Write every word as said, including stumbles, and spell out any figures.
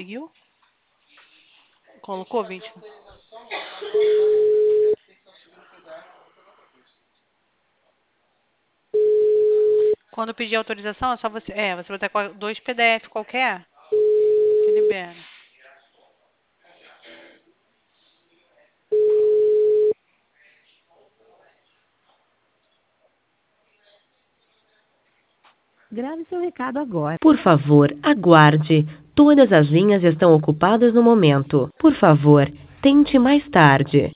Conseguiu? Colocou vinte. Quando pedir autorização, é só você... É, você vai ter qual- dois P D F qualquer que libera. Grave seu recado agora. Por favor, aguarde. Todas as linhas estão ocupadas no momento. Por favor, tente mais tarde.